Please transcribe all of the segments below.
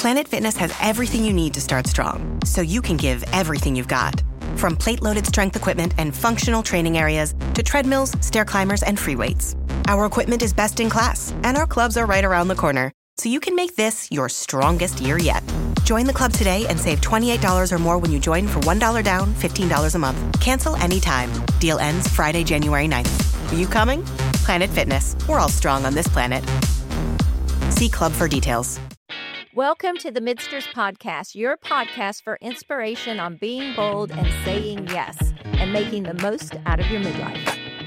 Planet Fitness has everything you need to start strong, so you can give everything you've got. From plate-loaded strength equipment and functional training areas to treadmills, stair climbers, and free weights. Our equipment is best in class, and our clubs are right around the corner, so you can make this your strongest year yet. Join the club today and save $28 or more when you join for $1 down, $15 a month. Cancel anytime. Deal ends Friday, January 9th. Are you coming? Planet Fitness. We're all strong on this planet. See club for details. Welcome to the Midsters Podcast, your podcast for inspiration on being bold and saying yes and making the most out of your midlife.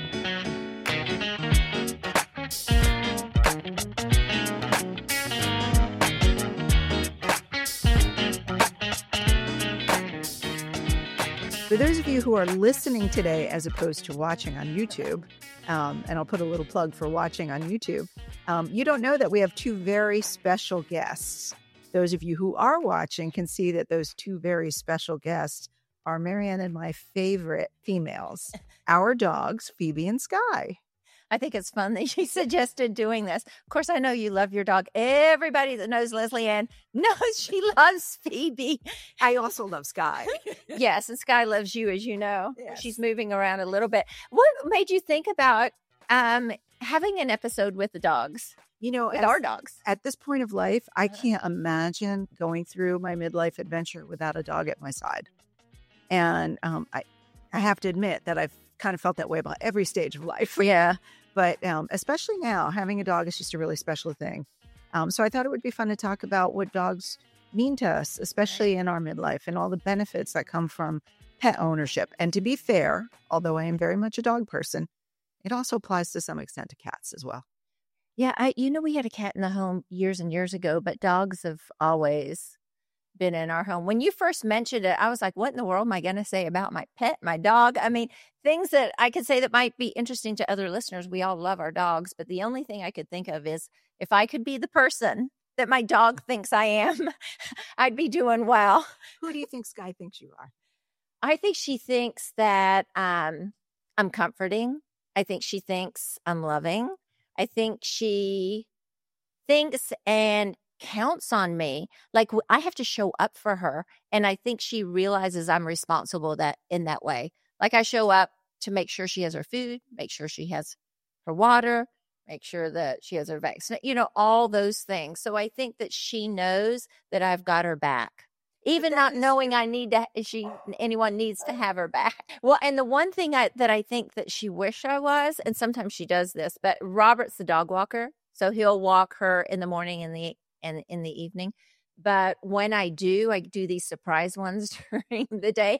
For those of you who are listening today as opposed to watching on YouTube, and I'll put a little plug for watching on YouTube, you don't know that we have two very special guests. Those of you who are watching can see that those two very special guests are Marianne and my favorite females, our dogs, Phoebe and Sky. I think it's fun that she suggested doing this. Of course, I know you love your dog. Everybody that knows Leslie Ann knows she loves Phoebe. I also love Sky. Yes, and Sky loves you, as you know. Yes. She's moving around a little bit. What made you think about having an episode with the dogs? You know, with our dogs. At this point of life, I can't imagine going through my midlife adventure without a dog at my side. And I have to admit that I've kind of felt that way about every stage of life. Yeah. But especially now, having a dog is just a really special thing. So I thought it would be fun to talk about what dogs mean to us, especially in our midlife, and all the benefits that come from pet ownership. And to be fair, although I am very much a dog person, it also applies to some extent to cats as well. Yeah, we had a cat in the home years and years ago, but dogs have always been in our home. When you first mentioned it, I was like, what in the world am I going to say about my pet, my dog? I mean, things that I could say that might be interesting to other listeners. We all love our dogs, but the only thing I could think of is if I could be the person that my dog thinks I am, I'd be doing well. Who do you think Sky thinks you are? I think she thinks that I'm comforting. I think she thinks I'm loving. I think she thinks and counts on me. Like I have to show up for her. And I think she realizes I'm responsible in that way. Like I show up to make sure she has her food, make sure she has her water, make sure that she has her vaccine, all those things. So I think that she knows that I've got her back. Even not knowing anyone needs to have her back. Well, and the one thing that I think that she wish I was, and sometimes she does this, but Robert's the dog walker. So he'll walk her in the morning and in the evening. But when I do these surprise ones during the day.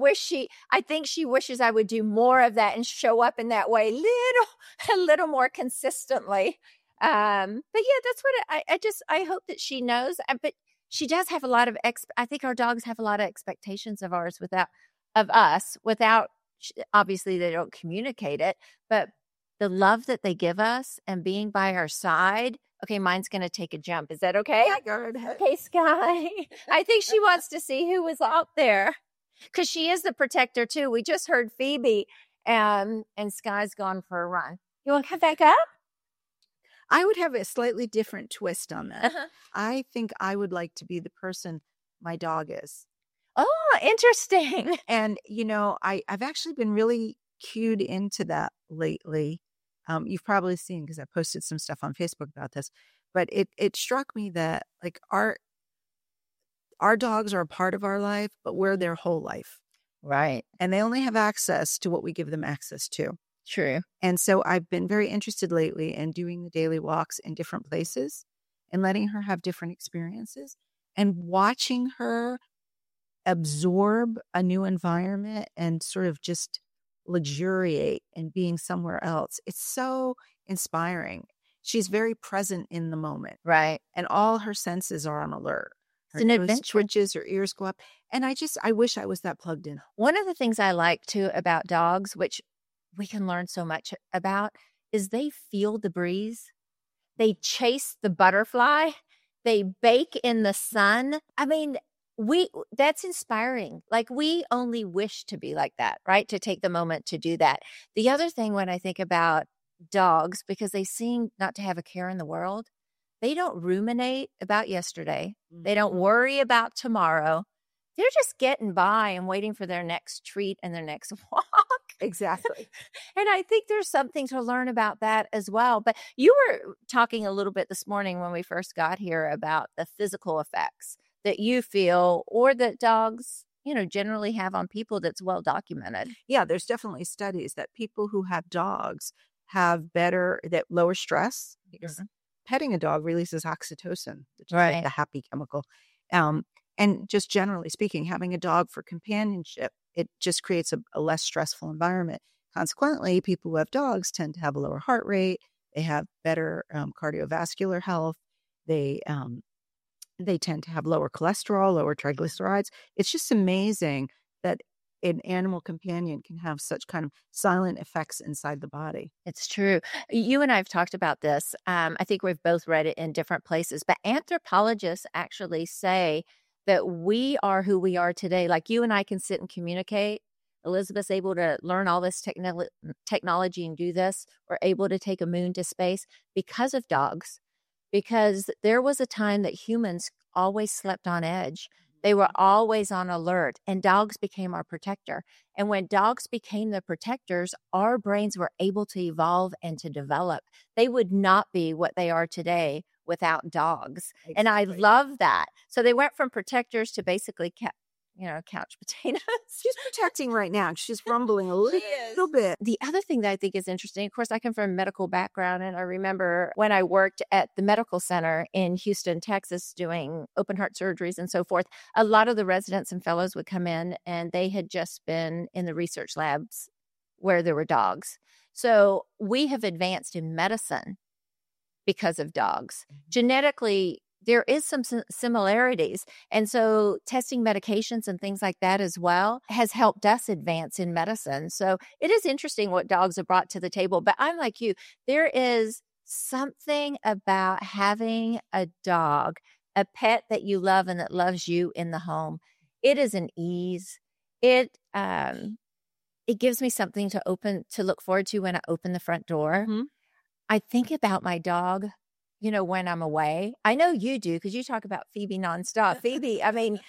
I think she wishes I would do more of that and show up in that way a little more consistently. But yeah, that's what I hope that she knows. But she does have a lot of I think our dogs have a lot of expectations of us without, obviously they don't communicate it, but the love that they give us and being by our side. Okay, mine's going to take a jump. Is that okay? Yeah, go ahead. Okay, Sky. I think she wants to see who was out there because she is the protector too. We just heard Phoebe and Sky's gone for a run. You want to come back up? I would have a slightly different twist on that. Uh-huh. I think I would like to be the person my dog is. Oh, interesting. And, I've actually been really cued into that lately. You've probably seen because I posted some stuff on Facebook about this, but it struck me that like our dogs are a part of our life, but we're their whole life. Right. And they only have access to what we give them access to. True. And so I've been very interested lately in doing the daily walks in different places and letting her have different experiences and watching her absorb a new environment and sort of just luxuriate in being somewhere else. It's so inspiring. She's very present in the moment. Right. And all her senses are on alert. Her It's an nose adventure. twitches, her ears go up. And I wish I was that plugged in. One of the things I like too about dogs, which we can learn so much about, is they feel the breeze. They chase the butterfly. They bake in the sun. I mean, that's inspiring. Like we only wish to be like that, right? To take the moment to do that. The other thing when I think about dogs, because they seem not to have a care in the world, they don't ruminate about yesterday. They don't worry about tomorrow. They're just getting by and waiting for their next treat and their next walk. Exactly. And I think there's something to learn about that as well. But you were talking a little bit this morning when we first got here about the physical effects that you feel or that dogs, generally have on people that's well documented. Yeah, there's definitely studies that people who have dogs have that lower stress because petting a dog releases oxytocin, which is like Right. the happy chemical. And just generally speaking, having a dog for companionship, it just creates a less stressful environment. Consequently, people who have dogs tend to have a lower heart rate. They have better cardiovascular health. They tend to have lower cholesterol, lower triglycerides. It's just amazing that an animal companion can have such kind of silent effects inside the body. It's true. You and I have talked about this. I think we've both read it in different places, but anthropologists actually say that we are who we are today. Like you and I can sit and communicate. Elizabeth's able to learn all this technology and do this. We're able to take a moon to space because of dogs. Because there was a time that humans always slept on edge. They were always on alert, and dogs became our protector. And when dogs became the protectors, our brains were able to evolve and to develop. They would not be what they are today without dogs. Exactly. And I love that. So they went from protectors to basically couch potatoes. She's protecting right now. She's rumbling a little bit. The other thing that I think is interesting, of course, I come from a medical background, and I remember when I worked at the medical center in Houston, Texas, doing open heart surgeries and so forth, a lot of the residents and fellows would come in, and they had just been in the research labs where there were dogs. So we have advanced in medicine because of dogs. Genetically, there is some similarities. And so testing medications and things like that as well has helped us advance in medicine. So it is interesting what dogs have brought to the table. But I'm like you, there is something about having a dog, a pet that you love and that loves you in the home. It is an ease. It gives me something to look forward to when I open the front door. Mm-hmm. I think about my dog, when I'm away. I know you do because you talk about Phoebe nonstop. Phoebe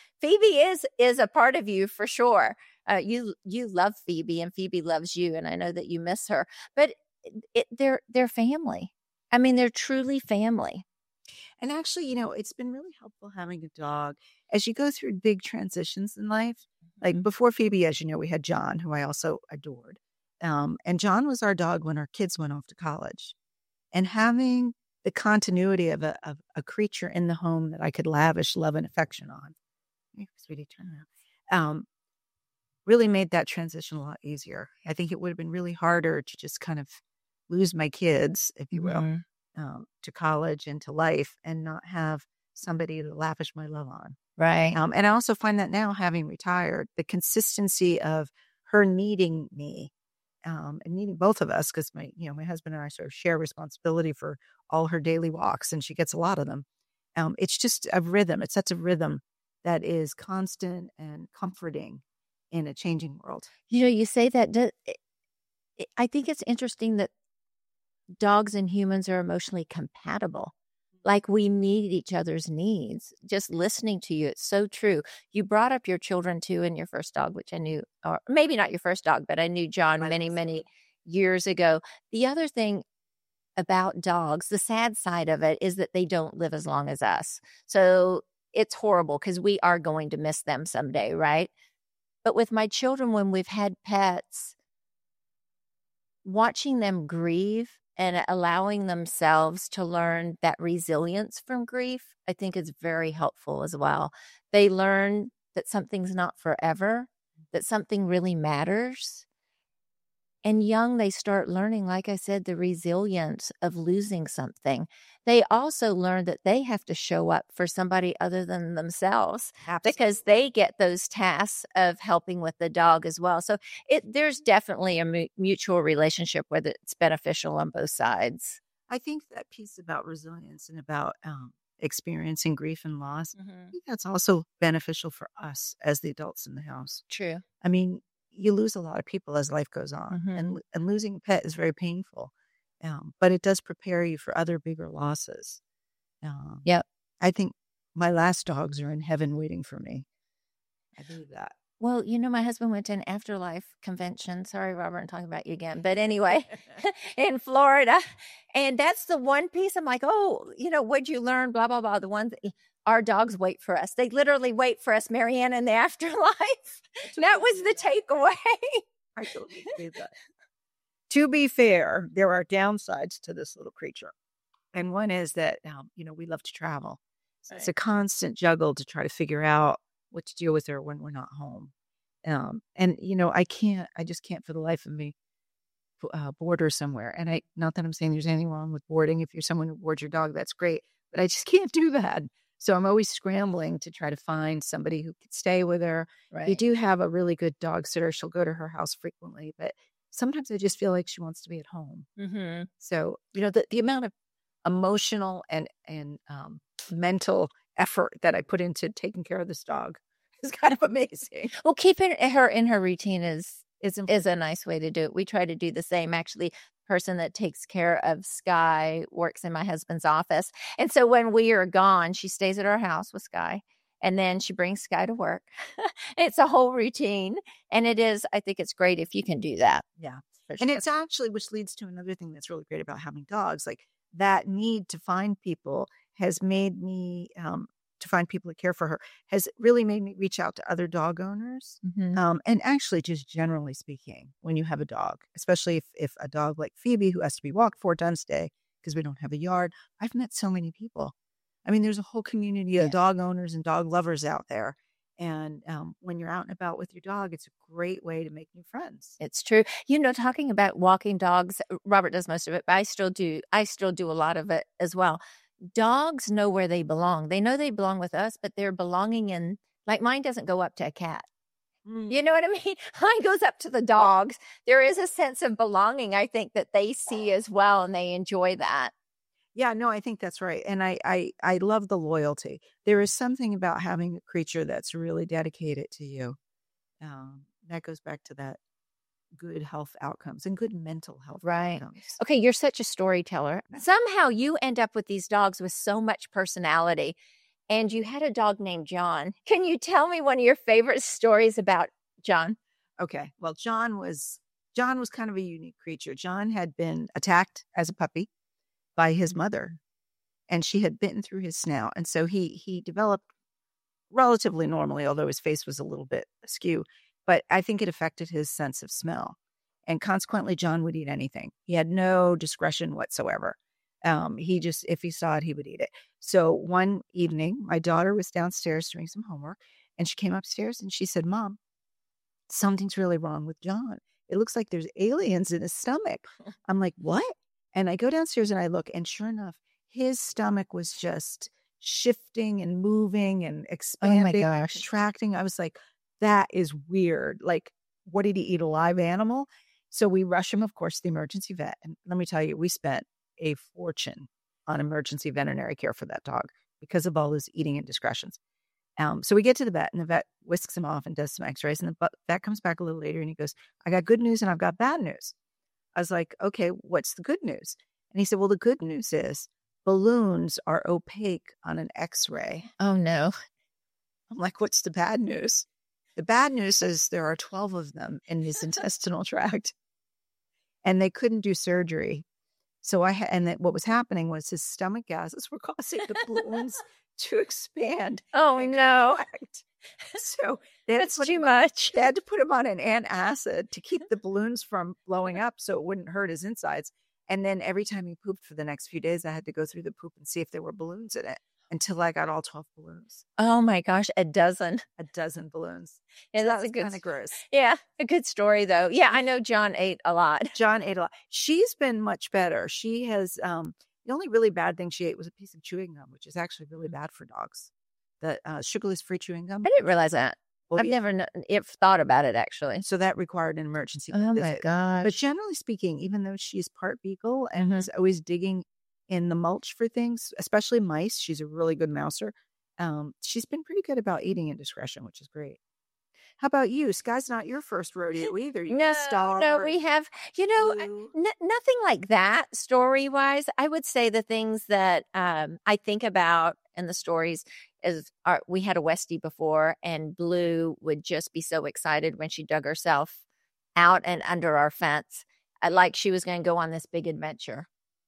is a part of you for sure. You love Phoebe and Phoebe loves you, and I know that you miss her. But they're family. I mean, they're truly family. And actually, it's been really helpful having a dog as you go through big transitions in life. Like before Phoebe, as you know, we had John, who I also adored. And John was our dog when our kids went off to college. And having the continuity of a creature in the home that I could lavish love and affection on. Hey, sweetie, turn around. Really made that transition a lot easier. I think it would have been really harder to just kind of lose my kids, if you will, to college and to life and not have somebody to lavish my love on. Right. And I also find that now, having retired, the consistency of her needing me, and needing both of us, because my husband and I sort of share responsibility for all her daily walks, and she gets a lot of them. It's just a rhythm. It sets a rhythm that is constant and comforting in a changing world. You say that. I think it's interesting that dogs and humans are emotionally compatible. Like we meet each other's needs. Just listening to you, it's so true. You brought up your children too and your first dog, which I knew, or maybe not your first dog, but I knew John many years ago. The other thing about dogs, the sad side of it is that they don't live as long as us. So it's horrible because we are going to miss them someday, right? But with my children, when we've had pets, watching them grieve and allowing themselves to learn that resilience from grief, I think is very helpful as well. They learn that something's not forever, that something really matters. And young, they start learning, like I said, the resilience of losing something. They also learn that they have to show up for somebody other than themselves. Absolutely. Because they get those tasks of helping with the dog as well. So there's definitely a mutual relationship where it's beneficial on both sides. I think that piece about resilience and about experiencing grief and loss, I think that's also beneficial for us as the adults in the house. True. I mean, you lose a lot of people as life goes on, and losing a pet is very painful, but it does prepare you for other bigger losses. Yep. I think my last dogs are in heaven waiting for me. I believe that. Well, my husband went to an afterlife convention. Sorry, Robert, I'm talking about you again. But anyway, in Florida. And that's the one piece I'm like, oh, what'd you learn? Blah, blah, blah. The ones our dogs wait for us. They literally wait for us, Marianne, in the afterlife. That was the takeaway. I totally believe that. To be fair, there are downsides to this little creature. And one is that, we love to travel. So It's a constant juggle to try to figure out what to deal with her when we're not home. And I just can't for the life of me board her somewhere. And not that I'm saying there's anything wrong with boarding. If you're someone who boards your dog, that's great. But I just can't do that. So I'm always scrambling to try to find somebody who could stay with her. Right. We do have a really good dog sitter. She'll go to her house frequently, but sometimes I just feel like she wants to be at home. Mm-hmm. So, the amount of emotional and mental effort that I put into taking care of this dog is kind of amazing. Well, keeping her in her routine is a nice way to do it. We try to do the same. Actually, the person that takes care of Sky works in my husband's office. And so when we are gone, she stays at our house with Sky. And then she brings Sky to work. It's a whole routine. And I think it's great if you can do that. Yeah. Sure. And it's actually, which leads to another thing that's really great about having dogs. Like that need to find people has made me, to find people to care for her, has really made me reach out to other dog owners. Mm-hmm. And actually, just generally speaking, when you have a dog, especially if a dog like Phoebe, who has to be walked 4 times a day because we don't have a yard, I've met so many people. I mean, there's a whole community of dog owners and dog lovers out there. And when you're out and about with your dog, it's a great way to make new friends. It's true. Talking about walking dogs, Robert does most of it, but I still do a lot of it as well. Dogs know where they belong. They know they belong with us, but they're belonging in, like mine doesn't go up to a cat. You know what I mean? Mine goes up to the dogs. There is a sense of belonging, I think, that they see as well, and they enjoy that. Yeah, no, I think that's right. And I love the loyalty. There is something about having a creature that's really dedicated to you. That goes back to that good health outcomes and good mental health outcomes. Okay, you're such a storyteller. Somehow you end up with these dogs with so much personality. And you had a dog named John. Can you tell me one of your favorite stories about John? Okay. Well, John was kind of a unique creature. John had been attacked as a puppy by his mother, and she had bitten through his snout. And so he developed relatively normally, although his face was a little bit askew. But I think it affected his sense of smell. And consequently, John would eat anything. He had no discretion whatsoever. If he saw it, he would eat it. So one evening, my daughter was downstairs doing some homework, and she came upstairs and she said, "Mom, something's really wrong with John. It looks like there's aliens in his stomach." I'm like, "What?" And I go downstairs and I look, and sure enough, his stomach was just shifting and moving and expanding, contracting. I was like, that is weird. Like, what did he eat? A live animal? So we rush him, of course, to the emergency vet. And let me tell you, we spent a fortune on emergency veterinary care for that dog because of all his eating indiscretions. So we get to the vet, and the vet whisks him off and does some x-rays. And the vet comes back a little later and he goes, "I got good news and I've got bad news." I was like, "Okay, what's the good news?" And he said, "Well, the good news is balloons are opaque on an x-ray." Oh, no. I'm like, "What's the bad news?" The bad news is there are 12 of them in his intestinal tract, and they couldn't do surgery. So what was happening was his stomach gases were causing the balloons to expand. Oh, no. So that's too much. They had to put him on an antacid to keep the balloons from blowing up so it wouldn't hurt his insides. And then every time he pooped for the next few days, I had to go through the poop and see if there were balloons in it until I got all 12 balloons. Oh my gosh, a dozen balloons. Yeah, so that's kind of gross. Yeah, a good story though. Yeah, I know John ate a lot. She's been much better. She has, the only really bad thing she ate was a piece of chewing gum, which is actually really bad for dogs. The sugarless free chewing gum. I didn't realize that. Well, I've never thought about it, actually. So that required an emergency visit. My gosh. But generally speaking, even though she's part beagle and is always digging in the mulch for things, especially mice, she's a really good mouser. She's been pretty good about eating indiscretion, which is great. How about you? Sky's not your first rodeo either. No, we have, nothing like that story-wise. I would say the things that I think about in the stories we had a Westie before, and Blue would just be so excited when she dug herself out and under our fence, like she was going to go on this big adventure.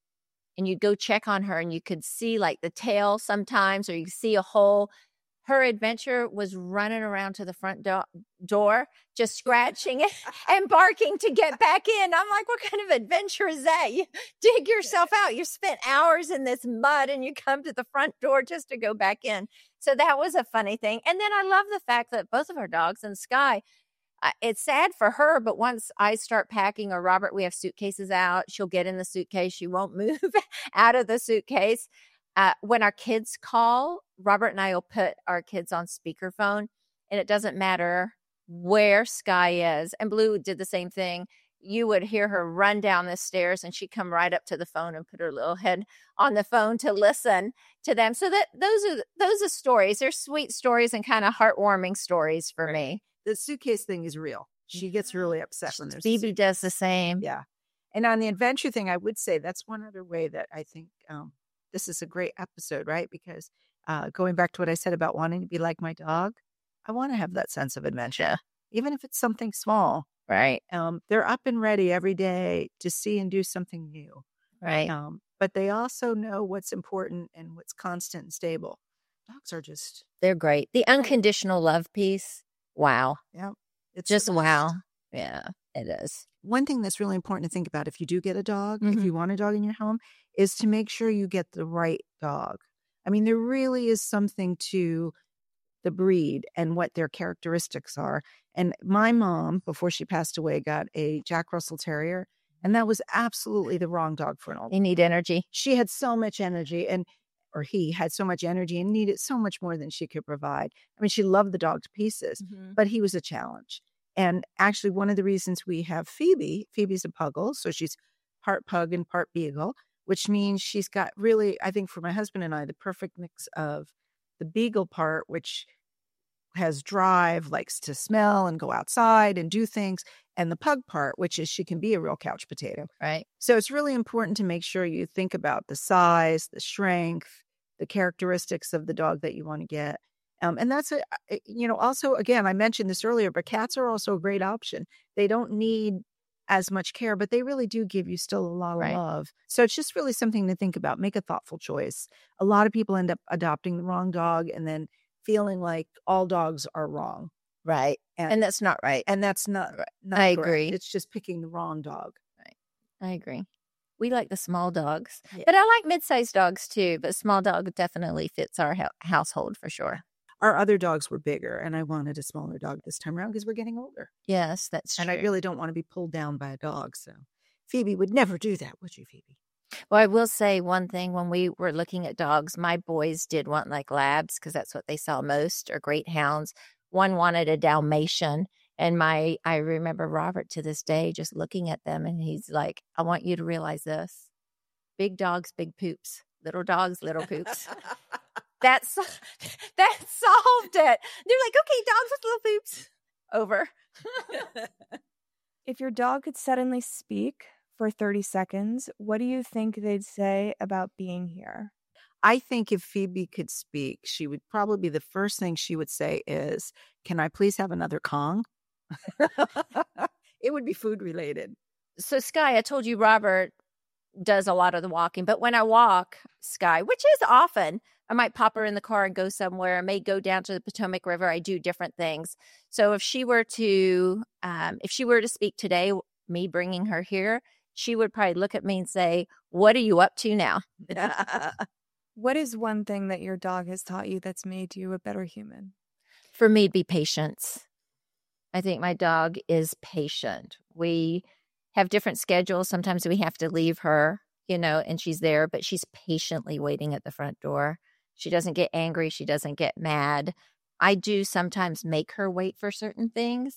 And you'd go check on her, and you could see like the tail sometimes, or you see a hole. Her adventure was running around to the front door, just scratching it and barking to get back in. I'm like, what kind of adventure is that? You dig yourself out. You spent hours in this mud, and you come to the front door just to go back in. So that was a funny thing. And then I love the fact that both of our dogs and Sky, it's sad for her, but once I start packing, or Robert, we have suitcases out, she'll get in the suitcase. She won't move out of the suitcase. When our kids call, Robert and I will put our kids on speakerphone, and it doesn't matter where Sky is. And Blue did the same thing. You would hear her run down the stairs, and she'd come right up to the phone and put her little head on the phone to listen to them. So that those are stories. They're sweet stories and kind of heartwarming stories for me. The suitcase thing is real. She gets really upset when there's Phoebe does the same. Yeah. And on the adventure thing, I would say that's one other way that I think this is a great episode, right? Because going back to what I said about wanting to be like my dog, I want to have that sense of adventure, even if it's something small. Right. They're up and ready every day to see and do something new. Right. But they also know what's important and what's constant and stable. Dogs are just... They're great. The unconditional love piece. Wow. Yeah. It's just wow. Yeah, it is. One thing that's really important to think about if you do get a dog, Mm-hmm. if you want a dog in your home, is to make sure you get the right dog. I mean, there really is something to the breed and what their characteristics are. And my mom, before she passed away, got a Jack Russell Terrier, and that was absolutely the wrong dog for an old. They need energy. She had so much energy, or he had so much energy and needed so much more than she could provide. I mean, she loved the dog to pieces, but he was a challenge. And actually, one of the reasons we have Phoebe's a puggle, so she's part pug and part beagle, which means she's got really, I think for my husband and I, the perfect mix of the beagle part, which has drive, likes to smell and go outside and do things, and the pug part, which is she can be a real couch potato. Right. So it's really important to make sure you think about the size, the strength, the characteristics of the dog that you want to get. And that's, also, again, I mentioned this earlier, but cats are also a great option. They don't need as much care, but they really do give you still a lot of love. So it's just really something to think about. Make a thoughtful choice. A lot of people end up adopting the wrong dog and then feeling like all dogs are wrong. Right. And that's not right. And that's not I correct. agree. It's just picking the wrong dog. Right. I agree. We like the small dogs, Yeah. but I like mid-sized dogs too. But small dog definitely fits our household for sure. Our other dogs were bigger, and I wanted a smaller dog this time around because we're getting older. Yes, that's And true. I really don't want to be pulled down by a dog. So Phoebe would never do that, would you, Phoebe? Well, I will say one thing. When we were looking at dogs, my boys did want like labs because that's what they saw most, or great hounds. One wanted a Dalmatian. And I remember Robert to this day just looking at them, and he's like, I want you to realize this. Big dogs, big poops. Little dogs, little poops. that solved it. They're like, okay, dogs with little poops. Over. If your dog could suddenly speak for 30 seconds, what do you think they'd say about being here? I think if Phoebe could speak, she would probably be the first thing she would say is, can I please have another Kong? It would be food related. So, Sky, I told you Robert does a lot of the walking, but when I walk Sky, which is often, I might pop her in the car and go somewhere. I may go down to the Potomac River. I do different things. So if she were to speak today, me bringing her here, she would probably look at me and say, what are you up to now? What is one thing that your dog has taught you that's made you a better human? For me, it'd be patience. I think my dog is patient. We have different schedules. Sometimes we have to leave her, and she's there, but she's patiently waiting at the front door. She doesn't get angry. She doesn't get mad. I do sometimes make her wait for certain things,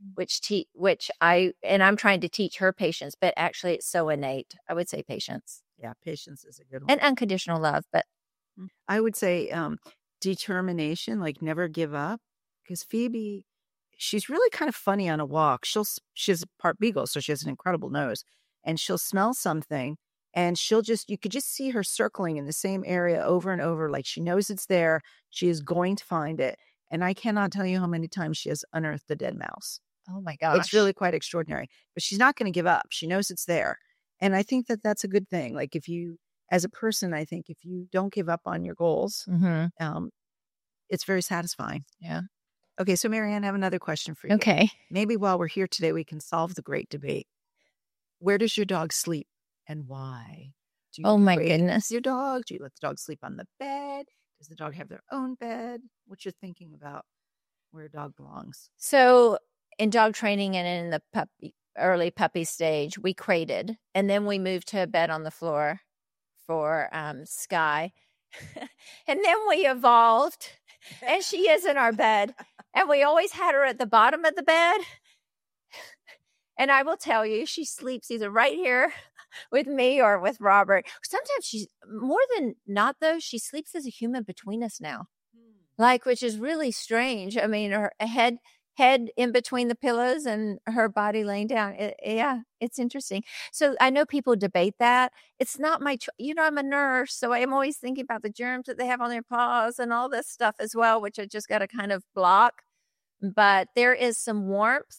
I'm trying to teach her patience, but actually it's so innate. I would say patience. Yeah, patience is a good one. And unconditional love, but I would say determination, like never give up. Because Phoebe, she's really kind of funny on a walk. She's part beagle, so she has an incredible nose. And she'll smell something And you could just see her circling in the same area over and over. Like she knows it's there. She is going to find it. And I cannot tell you how many times she has unearthed a dead mouse. Oh my gosh. It's really quite extraordinary, but she's not going to give up. She knows it's there. And I think that that's a good thing. Like if you, as a person, I think if you don't give up on your goals, it's very satisfying. Yeah. Okay. So Marianne, I have another question for you. Okay. Maybe while we're here today, we can solve the great debate. Where does your dog sleep and why? Do you Oh my raise goodness. your dog? Do you let the dog sleep on the bed? Does the dog have their own bed? What you're thinking about where a dog belongs? So in dog training and in the early puppy stage, we crated, and then we moved to a bed on the floor for Sky. And then we evolved, and she is in our bed, and we always had her at the bottom of the bed. And I will tell you, she sleeps either right here with me or with Robert. Sometimes she's more than not, though, she sleeps as a human between us now, which is really strange. I mean, her head in between the pillows and her body laying down. It's interesting. So I know people debate that. It's not my, I'm a nurse, so I'm always thinking about the germs that they have on their paws and all this stuff as well, which I just got to kind of block. But there is some warmth,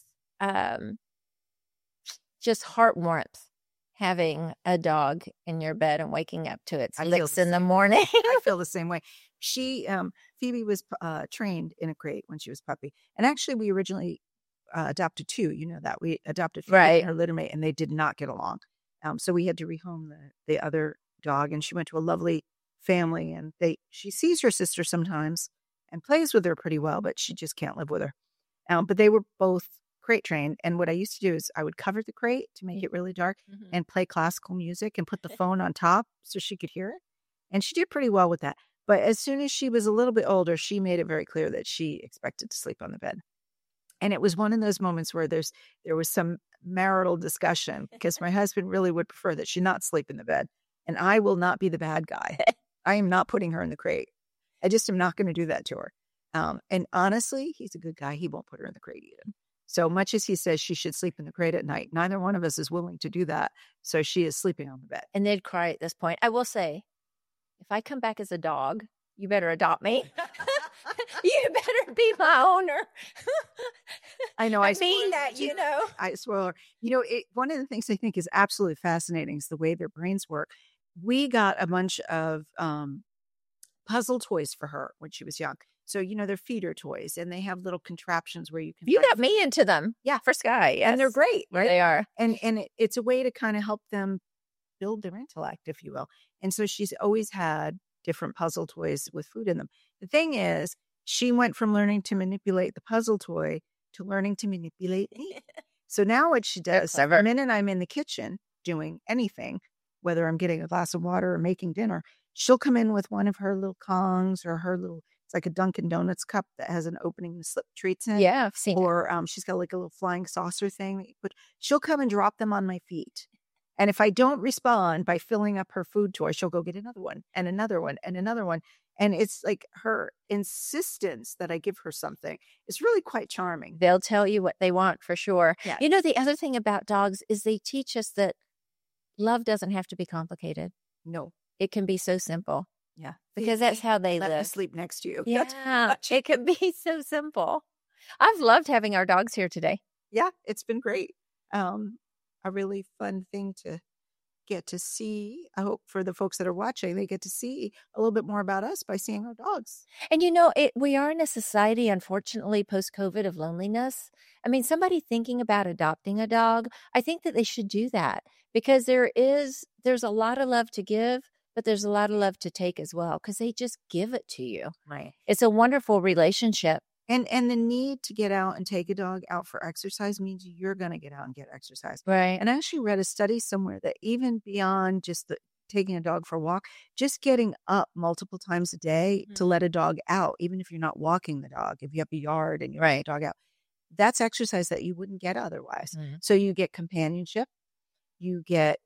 just heart warmth, having a dog in your bed and waking up to its licks in the morning. I feel the same way. Phoebe was trained in a crate when she was a puppy. And actually, we originally adopted two. You know that. We adopted Phoebe and her littermate, and they did not get along. So we had to rehome the other dog, and she went to a lovely family. And she sees her sister sometimes and plays with her pretty well, but she just can't live with her. But they were both crate trained. And what I used to do is I would cover the crate to make it really dark and play classical music and put the phone on top so she could hear it. And she did pretty well with that. But as soon as she was a little bit older, she made it very clear that she expected to sleep on the bed. And it was one of those moments where there was some marital discussion because my husband really would prefer that she not sleep in the bed. And I will not be the bad guy. I am not putting her in the crate. I just am not going to do that to her. And honestly, he's a good guy. He won't put her in the crate either. So much as he says she should sleep in the crate at night, neither one of us is willing to do that. So she is sleeping on the bed. And they'd cry at this point. I will say, if I come back as a dog, you better adopt me. You better be my owner. I know. I mean that, I swear. One of the things I think is absolutely fascinating is the way their brains work. We got a bunch of puzzle toys for her when she was young. So, they're feeder toys, and they have little contraptions where you can. You got me into them. Yeah, for Sky. Yes. And they're great, right? They are. And it's a way to kind of help them build their intellect, if you will. And so she's always had different puzzle toys with food in them. The thing is, she went from learning to manipulate the puzzle toy to learning to manipulate me. So now what she does, the minute I'm in the kitchen doing anything, whether I'm getting a glass of water or making dinner, she'll come in with one of her little Kongs or her little, it's like a Dunkin' Donuts cup that has an opening to slip treats in. Yeah, I've seen Or she's got like a little flying saucer thing that you put. She'll come and drop them on my feet. And if I don't respond by filling up her food toy, she'll go get another one and another one and another one. And it's like her insistence that I give her something is really quite charming. They'll tell you what they want for sure. Yeah. The other thing about dogs is they teach us that love doesn't have to be complicated. No. It can be so simple. Yeah. Because that's how they Let live. me sleep next to you. Yeah. It can be so simple. I've loved having our dogs here today. Yeah, it's been great. A really fun thing to get to see. I hope for the folks that are watching, they get to see a little bit more about us by seeing our dogs. And we are in a society, unfortunately, post-COVID of loneliness. I mean, somebody thinking about adopting a dog, I think that they should do that because there's a lot of love to give, but there's a lot of love to take as well because they just give it to you. Right. It's a wonderful relationship. And the need to get out and take a dog out for exercise means you're going to get out and get exercise. Right. And I actually read a study somewhere that even beyond just taking a dog for a walk, just getting up multiple times a day to let a dog out, even if you're not walking the dog, if you have a yard and you let the dog out, that's exercise that you wouldn't get otherwise. Mm-hmm. So you get companionship, you get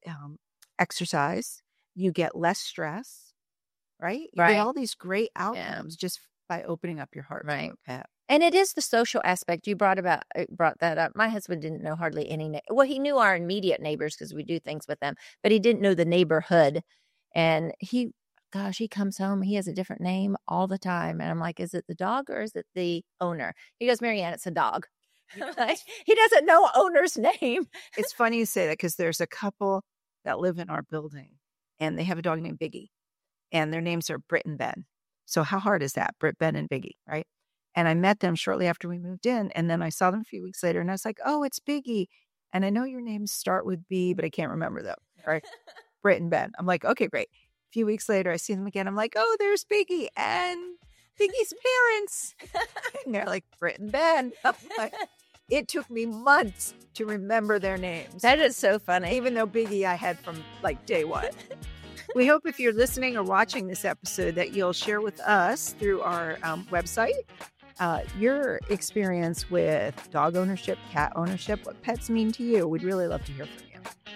exercise, you get less stress, right? You get all these great outcomes just by opening up your heart Right. to a pet. And it is the social aspect. You brought that up. My husband didn't know hardly any. Well, he knew our immediate neighbors because we do things with them, but he didn't know the neighborhood. And he comes home. He has a different name all the time. And I'm like, is it the dog or is it the owner? He goes, Marianne, it's a dog. He doesn't know owner's name. It's funny you say that because there's a couple that live in our building and they have a dog named Biggie and their names are Britt and Ben. So how hard is that? Britt, Ben, and Biggie, right? And I met them shortly after we moved in. And then I saw them a few weeks later and I was like, oh, it's Biggie. And I know your names start with B, but I can't remember them, right? Britt and Ben. I'm like, okay, great. A few weeks later, I see them again. I'm like, oh, there's Biggie and Biggie's parents. And they're like, Britt and Ben. I'm like, it took me months to remember their names. That is so funny. Even though Biggie I had from like day one. We hope if you're listening or watching this episode that you'll share with us through our website your experience with dog ownership, cat ownership, what pets mean to you. We'd really love to hear from you.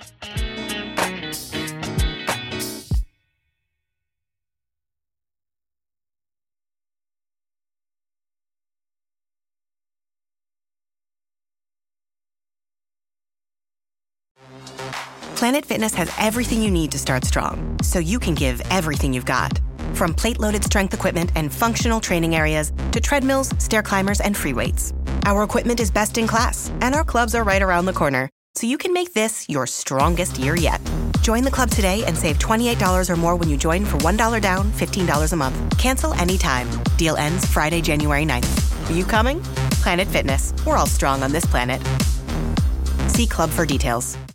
Planet Fitness has everything you need to start strong, so you can give everything you've got. From plate-loaded strength equipment and functional training areas to treadmills, stair climbers, and free weights. Our equipment is best in class, and our clubs are right around the corner, so you can make this your strongest year yet. Join the club today and save $28 or more when you join for $1 down, $15 a month. Cancel anytime. Deal ends Friday, January 9th. Are you coming? Planet Fitness. We're all strong on this planet. See club for details.